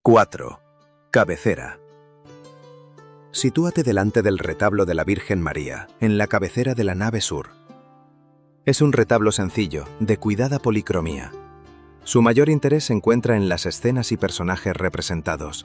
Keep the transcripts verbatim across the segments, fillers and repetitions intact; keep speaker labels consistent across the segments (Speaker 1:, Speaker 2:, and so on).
Speaker 1: cuatro. Cabecera. Sitúate delante del retablo de la Virgen María, en la cabecera de la nave sur. Es un retablo sencillo, de cuidada policromía. Su mayor interés se encuentra en las escenas y personajes representados.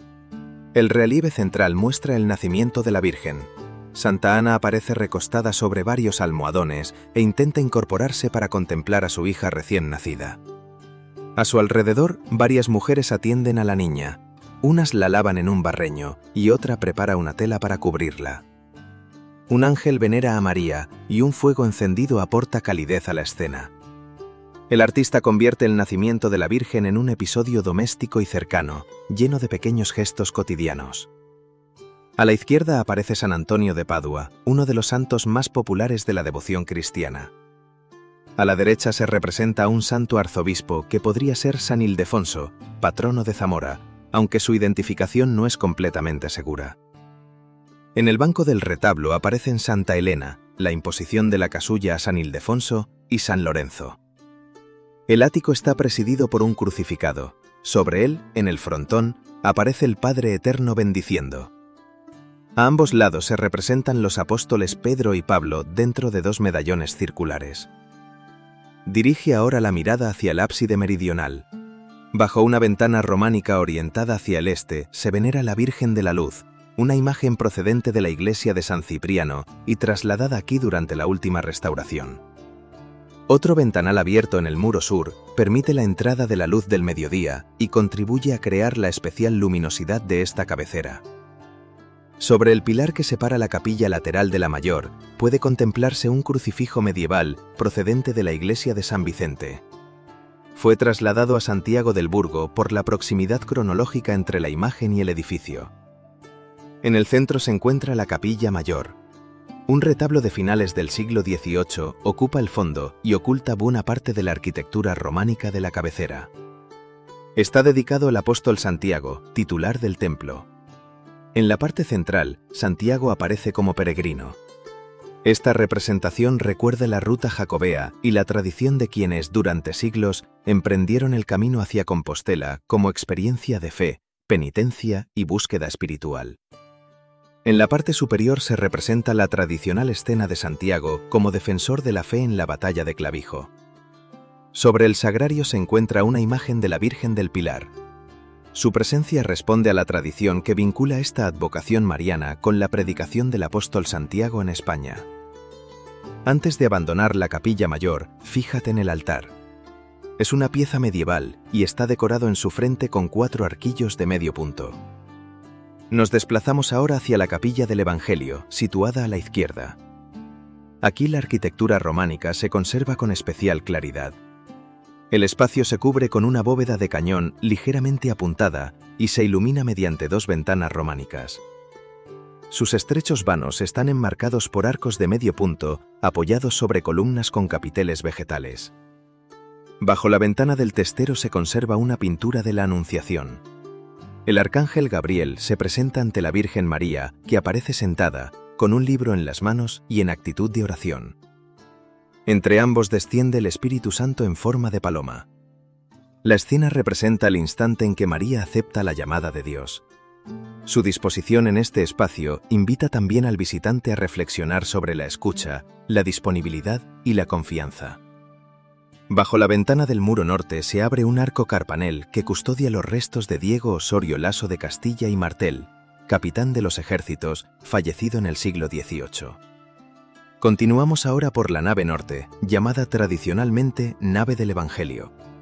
Speaker 1: El relieve central muestra el nacimiento de la Virgen. Santa Ana aparece recostada sobre varios almohadones e intenta incorporarse para contemplar a su hija recién nacida. A su alrededor, varias mujeres atienden a la niña. Unas la lavan en un barreño y otra prepara una tela para cubrirla. Un ángel venera a María y un fuego encendido aporta calidez a la escena. El artista convierte el nacimiento de la Virgen en un episodio doméstico y cercano, lleno de pequeños gestos cotidianos. A la izquierda aparece San Antonio de Padua, uno de los santos más populares de la devoción cristiana. A la derecha se representa a un santo arzobispo que podría ser San Ildefonso, patrono de Zamora, aunque su identificación no es completamente segura. En el banco del retablo aparecen Santa Elena, la imposición de la casulla a San Ildefonso y San Lorenzo. El ático está presidido por un crucificado. Sobre él, en el frontón, aparece el Padre Eterno bendiciendo. A ambos lados se representan los apóstoles Pedro y Pablo dentro de dos medallones circulares. Dirige ahora la mirada hacia el ábside meridional. Bajo una ventana románica orientada hacia el este se venera la Virgen de la Luz, una imagen procedente de la iglesia de San Cipriano y trasladada aquí durante la última restauración. Otro ventanal abierto en el muro sur permite la entrada de la luz del mediodía y contribuye a crear la especial luminosidad de esta cabecera. Sobre el pilar que separa la capilla lateral de la mayor puede contemplarse un crucifijo medieval procedente de la iglesia de San Vicente. Fue trasladado a Santiago del Burgo por la proximidad cronológica entre la imagen y el edificio. En el centro se encuentra la capilla mayor. Un retablo de finales del siglo dieciocho ocupa el fondo y oculta buena parte de la arquitectura románica de la cabecera. Está dedicado al apóstol Santiago, titular del templo. En la parte central, Santiago aparece como peregrino. Esta representación recuerda la ruta jacobea y la tradición de quienes, durante siglos, emprendieron el camino hacia Compostela como experiencia de fe, penitencia y búsqueda espiritual. En la parte superior se representa la tradicional escena de Santiago como defensor de la fe en la batalla de Clavijo. Sobre el sagrario se encuentra una imagen de la Virgen del Pilar. Su presencia responde a la tradición que vincula esta advocación mariana con la predicación del apóstol Santiago en España. Antes de abandonar la capilla mayor, fíjate en el altar. Es una pieza medieval y está decorado en su frente con cuatro arquillos de medio punto. Nos desplazamos ahora hacia la capilla del Evangelio, situada a la izquierda. Aquí la arquitectura románica se conserva con especial claridad. El espacio se cubre con una bóveda de cañón ligeramente apuntada y se ilumina mediante dos ventanas románicas. Sus estrechos vanos están enmarcados por arcos de medio punto apoyados sobre columnas con capiteles vegetales. Bajo la ventana del testero se conserva una pintura de la Anunciación. El arcángel Gabriel se presenta ante la Virgen María, que aparece sentada, con un libro en las manos y en actitud de oración. Entre ambos desciende el Espíritu Santo en forma de paloma. La escena representa el instante en que María acepta la llamada de Dios. Su disposición en este espacio invita también al visitante a reflexionar sobre la escucha, la disponibilidad y la confianza. Bajo la ventana del muro norte se abre un arco carpanel que custodia los restos de Diego Osorio Laso de Castilla y Martel, capitán de los ejércitos, fallecido en el siglo dieciocho. Continuamos ahora por la nave norte, llamada tradicionalmente nave del Evangelio.